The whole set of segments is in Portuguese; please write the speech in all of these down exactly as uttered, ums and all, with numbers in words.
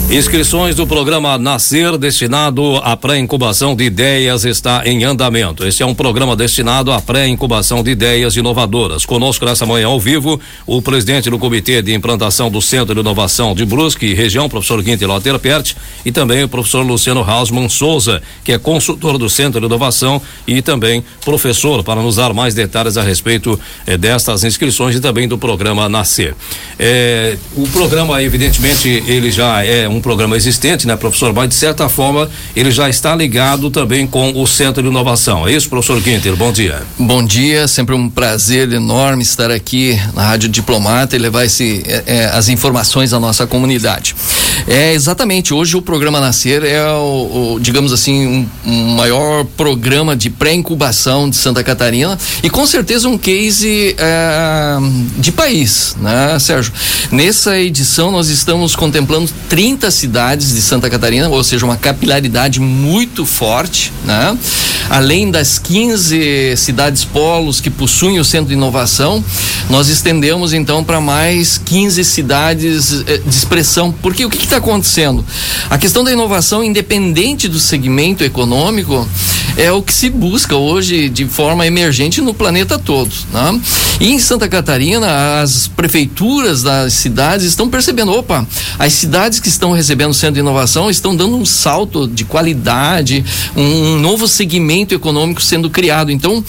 Inscrições do programa Nascer, destinado à pré-incubação de ideias, está em andamento. Este é um programa destinado à pré-incubação de ideias inovadoras. Conosco nessa manhã ao vivo, o presidente do Comitê de Implantação do Centro de Inovação de Brusque e Região, professor Guinter Lotter Perti, e também o professor Luciano Hausmann Souza, que é consultor do Centro de Inovação e também professor, para nos dar mais detalhes a respeito eh, destas inscrições e também do programa Nascer. Eh, o programa, evidentemente, ele já é um um programa existente, né, professor? Mas de certa forma ele já está ligado também com o Centro de Inovação. É isso, professor Guinter? Bom dia. Bom dia, sempre um prazer enorme estar aqui na Rádio Diplomata e levar esse, é, é, as informações à nossa comunidade. É exatamente, hoje o programa Nascer é o, o digamos assim, um, um maior programa de pré-incubação de Santa Catarina e com certeza um case é, de país, né, Sérgio? Nessa edição nós estamos contemplando trinta cidades de Santa Catarina, ou seja, uma capilaridade muito forte, né? Além das quinze cidades polos que possuem o Centro de Inovação, nós estendemos então para mais quinze cidades eh, de expressão. Porque o que está acontecendo? A questão da inovação, independente do segmento econômico, é o que se busca hoje de forma emergente no planeta todo, né? E em Santa Catarina, as prefeituras das cidades estão percebendo, opa, as cidades que estão recebendo o Centro de Inovação estão dando um salto de qualidade, um novo segmento econômico sendo criado. Então,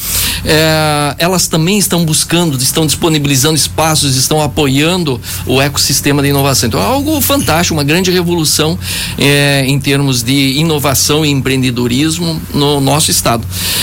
é, elas também estão buscando, estão disponibilizando espaços, estão apoiando o ecossistema de inovação. Então, é algo fantástico, uma grande revolução é, em termos de inovação e empreendedorismo no nosso estado.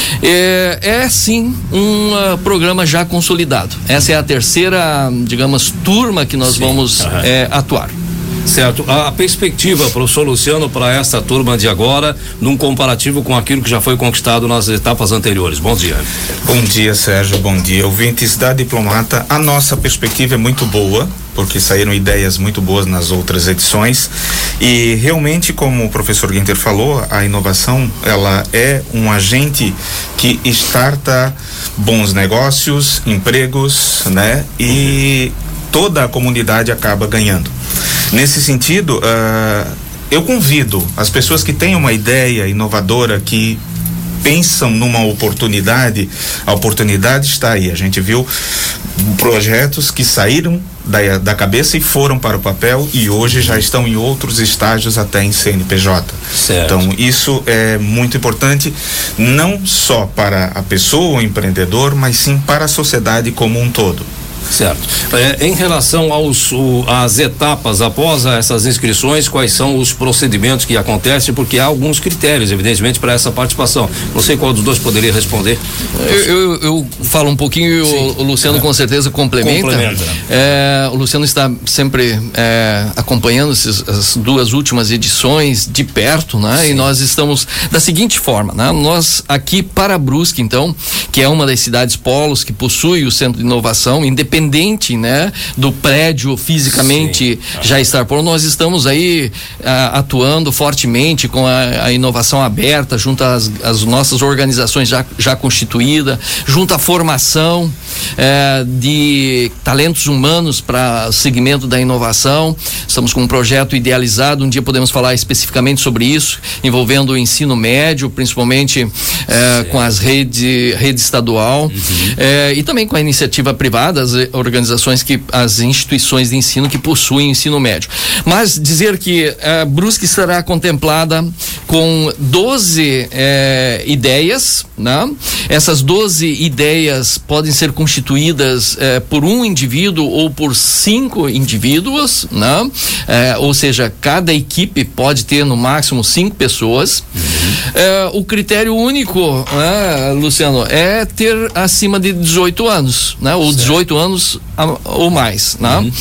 É, é sim, um uh, programa já consolidado. Essa é a terceira, digamos, turma que nós sim. vamos uhum. é, atuar. Certo. A perspectiva, professor Luciano, para essa turma de agora, num comparativo com aquilo que já foi conquistado nas etapas anteriores. Bom dia. Bom dia, Sérgio. Bom dia, ouvintes da Diplomata. A nossa perspectiva é muito boa, porque saíram ideias muito boas nas outras edições e realmente, como o professor Guinter falou, a inovação, ela é um agente que starta bons negócios, empregos, né? E toda a comunidade acaba ganhando. Nesse sentido, uh, eu convido as pessoas que têm uma ideia inovadora, que pensam numa oportunidade, a oportunidade está aí. A gente viu projetos que saíram da, da cabeça e foram para o papel e hoje já estão em outros estágios, até em C N P J. Certo. Então isso é muito importante, não só para a pessoa, o empreendedor, mas sim para a sociedade como um todo. Certo. É, em relação aos o, às etapas após essas inscrições, quais são os procedimentos que acontecem? Porque há alguns critérios, evidentemente, para essa participação. Não sei qual dos dois poderia responder. Eu, eu, eu falo um pouquinho e o, o Luciano é. com certeza complementa. complementa. É, o Luciano está sempre é, acompanhando esses, as duas últimas edições de perto, né? Sim. E nós estamos da seguinte forma, né? Nós aqui para Brusque, então, que é uma das cidades polos que possui o Centro de Inovação, independente Independente, né, do prédio fisicamente Sim. já estar por, nós estamos aí ah, atuando fortemente com a, a inovação aberta junto às, às nossas organizações já, já constituídas, junto à formação eh, de talentos humanos para o segmento da inovação. Estamos com um projeto idealizado, um dia podemos falar especificamente sobre isso, envolvendo o ensino médio, principalmente eh, com as redes rede estadual uhum. eh, e também com a iniciativa privada, as organizações que, as instituições de ensino que possuem ensino médio. Mas dizer que a Brusque estará contemplada com doze eh, ideias, né? Essas doze ideias podem ser constituídas eh, por um indivíduo ou por cinco indivíduos, né? Eh, ou seja, cada equipe pode ter no máximo cinco pessoas. Uhum. Eh, o critério único, né, Luciano, é ter acima de dezoito anos, né? Ou certo. dezoito anos ou mais, né? Uhum.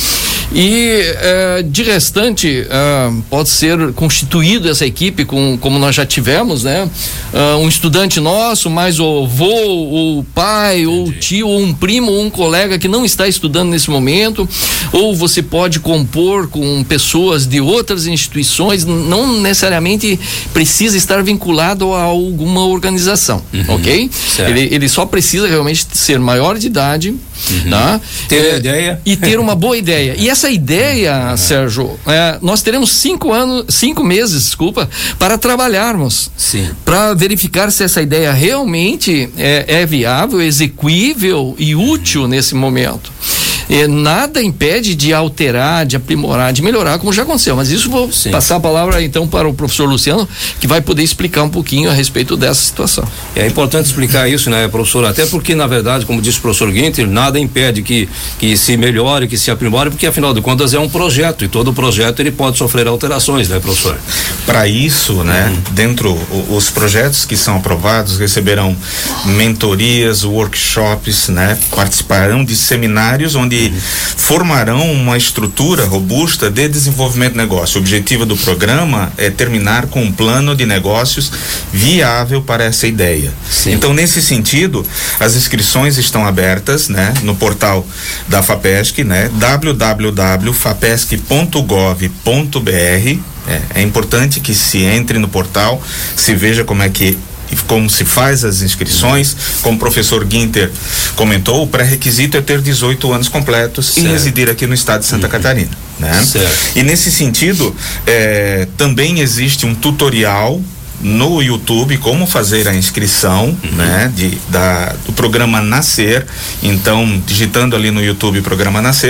E eh, de restante eh, pode ser constituído essa equipe com, como nós já tivemos, né? Uh, um estudante nosso, mais o avô, ou o pai, Entendi. ou o tio, ou um primo, ou um colega que não está estudando nesse momento, ou você pode compor com pessoas de outras instituições, não necessariamente precisa estar vinculado a alguma organização, uhum. ok? Ele, ele só precisa realmente ser maior de idade, Uhum. Tá? Ter é, a ideia. E ter uma boa ideia. E essa ideia, uhum. Sérgio, é, nós teremos cinco anos, cinco meses, desculpa, para trabalharmos. Sim. Para verificar se essa ideia realmente é, é viável, execuível e útil nesse momento. E nada impede de alterar, de aprimorar, de melhorar, como já aconteceu. Mas isso vou Sim. passar a palavra então para o professor Luciano, que vai poder explicar um pouquinho a respeito dessa situação. É importante explicar isso, né, professor? Até porque, na verdade, como disse o professor Guinter, nada impede que, que se melhore, que se aprimore, porque afinal de contas é um projeto e todo projeto ele pode sofrer alterações, né, professor? Para isso, né, uhum. dentro o, os projetos que são aprovados receberão mentorias, workshops, né, participarão de seminários onde uhum. formarão uma estrutura robusta de desenvolvimento de negócio. O objetivo do programa é terminar com um plano de negócios viável para essa ideia. Sim. Então, nesse sentido, as inscrições estão abertas, né, no portal da FAPESC, né, w w w ponto fapesc ponto gov ponto b r. É, é importante que se entre no portal, se veja como é que como se faz as inscrições. Como o professor Guinter comentou, o pré-requisito é ter dezoito anos completos certo. E residir aqui no estado de Santa uhum. Catarina, né? Certo. E nesse sentido, é, também existe um tutorial no YouTube como fazer a inscrição, uhum. né, de, da, do programa Nascer. Então, digitando ali no YouTube programa Nascer,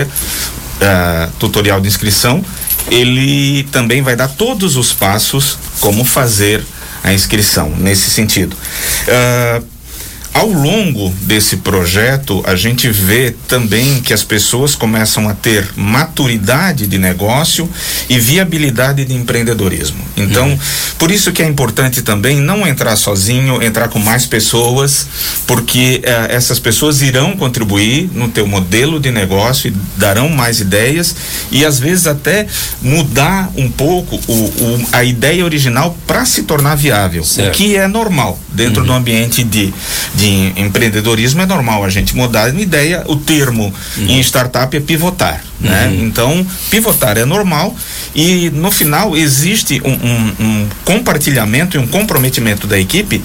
uh, tutorial de inscrição, ele também vai dar todos os passos como fazer a inscrição nesse sentido. Uh, ao longo desse projeto, a gente vê também que as pessoas começam a ter maturidade de negócio e viabilidade de empreendedorismo. Então, uhum. por isso que é importante também não entrar sozinho, entrar com mais pessoas, porque uh, essas pessoas irão contribuir no teu modelo de negócio e darão mais ideias e às vezes até mudar um pouco o, o, a ideia original para se tornar viável, certo. O que é normal dentro uhum. do ambiente de, de empreendedorismo. É normal a gente mudar de ideia. O termo uhum. em startup é pivotar, uhum. né? Então, pivotar é normal e no final existe um, um, um compartilhamento e um comprometimento da equipe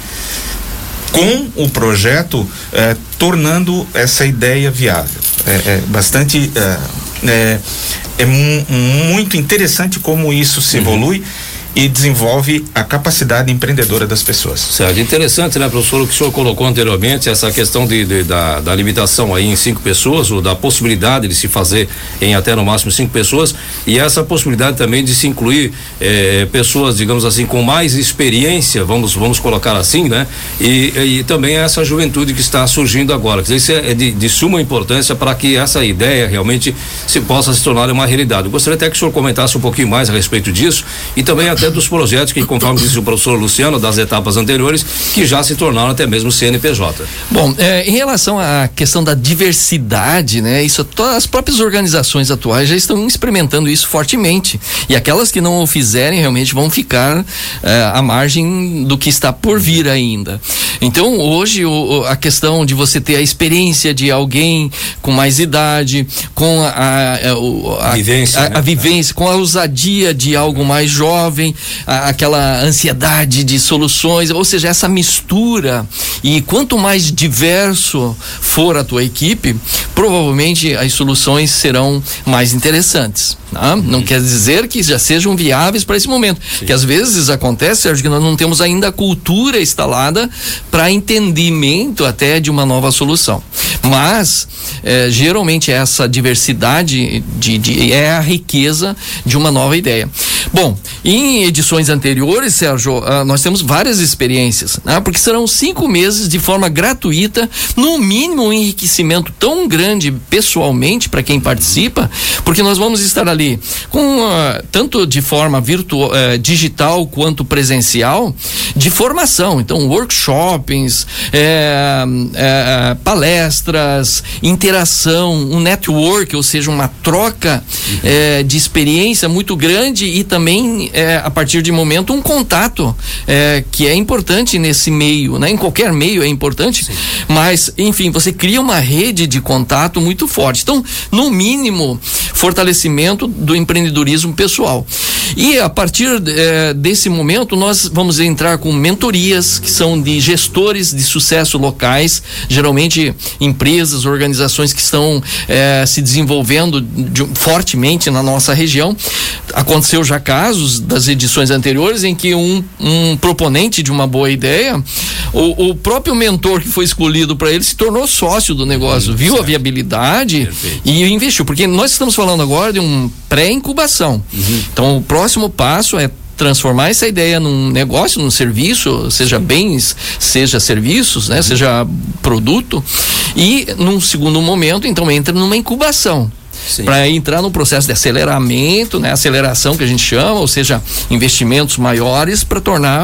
com o projeto, eh, tornando essa ideia viável. É, é bastante eh, é, é muito interessante como isso se evolui uhum. e desenvolve a capacidade empreendedora das pessoas. Certo, interessante, né, professor, o que o senhor colocou anteriormente, essa questão de, de da, da limitação aí em cinco pessoas, ou da possibilidade de se fazer em até no máximo cinco pessoas, e essa possibilidade também de se incluir eh, pessoas, digamos assim, com mais experiência, vamos vamos colocar assim, né, e, e também essa juventude que está surgindo agora. Quer dizer, isso é de, de suma importância para que essa ideia realmente se possa se tornar uma realidade. Eu gostaria até que o senhor comentasse um pouquinho mais a respeito disso e também até dos projetos que, conforme disse o professor Luciano, das etapas anteriores, que já se tornaram até mesmo C N P J. Bom, é, em relação à questão da diversidade, né, isso, todas as próprias organizações atuais já estão experimentando isso fortemente, e aquelas que não o fizerem realmente vão ficar é, à margem do que está por vir ainda. Então, hoje, o, a questão de você ter a experiência de alguém com mais idade, com a, a, a, a vivência, a, né? a vivência, com a ousadia de algo mais jovem, a, aquela ansiedade de soluções, ou seja, essa mistura, e quanto mais diverso for a tua equipe, provavelmente as soluções serão mais interessantes. Tá? Uhum. Não quer dizer que já sejam viáveis para esse momento, sim. que às vezes acontece, Sérgio, que nós não temos ainda a cultura instalada para entendimento até de uma nova solução. Mas eh, geralmente essa diversidade de, de, é a riqueza de uma nova ideia. Bom, em edições anteriores, Sérgio, uh, nós temos várias experiências, né? Porque serão cinco meses de forma gratuita, no mínimo um enriquecimento tão grande pessoalmente para quem participa, porque nós vamos estar ali com uh, tanto de forma virtual, uh, digital quanto presencial, de formação. Então, workshops, é, é, palestras, interação, um network, ou seja, uma troca uhum. é, de experiência muito grande, e também é, a a partir de momento, um contato é, que é importante nesse meio, né? Em qualquer meio é importante, sim, mas, enfim, você cria uma rede de contato muito forte. Então, no mínimo, fortalecimento do empreendedorismo pessoal. E a partir é, desse momento, nós vamos entrar com mentorias que são de gestores de sucesso locais, geralmente empresas, organizações que estão é, se desenvolvendo de, fortemente na nossa região. Aconteceu já casos das edições anteriores em que um, um proponente de uma boa ideia, o, o próprio mentor que foi escolhido para ele se tornou sócio do negócio, hum, viu certo. A viabilidade, perfeito, e investiu, porque nós estamos falando agora de um pré-incubação. Uhum. Então, o próximo passo é transformar essa ideia num negócio, num serviço, seja bens, seja serviços, né? Uhum. Seja produto, e num segundo momento, então, entra numa incubação. Para entrar no processo de aceleramento, né? Aceleração que a gente chama, ou seja, investimentos maiores para tornar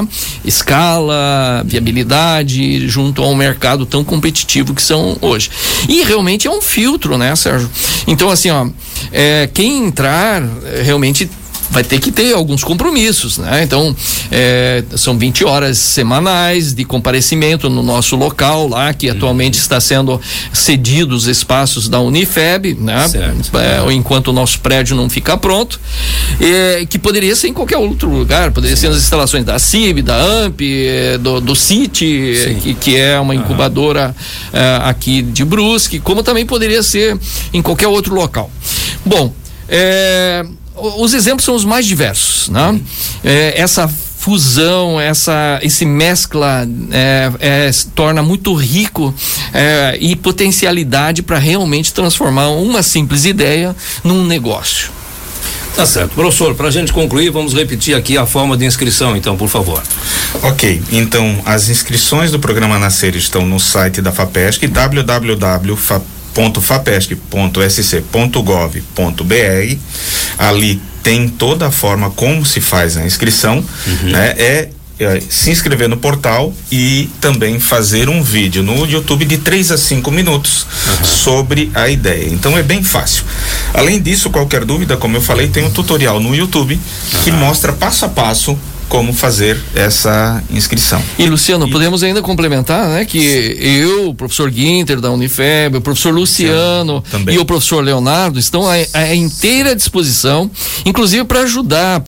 escala, viabilidade junto a um mercado tão competitivo que são hoje. E realmente é um filtro, né, Sérgio? Então, assim, ó, é, quem entrar realmente vai ter que ter alguns compromissos, né? Então, é, são vinte horas semanais de comparecimento no nosso local lá, que atualmente uhum. está sendo cedido os espaços da Unifeb, né? É, enquanto o nosso prédio não fica pronto, é, que poderia ser em qualquer outro lugar, poderia Sim. ser nas instalações da C I B, da A M P, do, do CIT, que, que é uma incubadora uhum. é, aqui de Brusque, como também poderia ser em qualquer outro local. Bom, é... os exemplos são os mais diversos, né? Uhum. É, essa fusão, essa, esse mescla é, é, torna muito rico é, e potencialidade para realmente transformar uma simples ideia num negócio. Tá certo. Professor, para a gente concluir, vamos repetir aqui a forma de inscrição, então, por favor. Ok, então as inscrições do programa Nascer estão no site da FAPESC, w w w ponto fapesc ponto s c ponto gov ponto b r. Ali tem toda a forma como se faz a inscrição, uhum. né? É, é se inscrever no portal e também fazer um vídeo no YouTube de três a cinco minutos uhum. sobre a ideia. Então é bem fácil. Além disso, qualquer dúvida, como eu falei, tem um tutorial no YouTube uhum. que mostra passo a passo como fazer essa inscrição. E Luciano, e... podemos ainda complementar, né? Que eu, o professor Guinter da Unifeb, o professor Luciano Também. e o professor Leonardo estão à, à inteira disposição, inclusive para ajudar,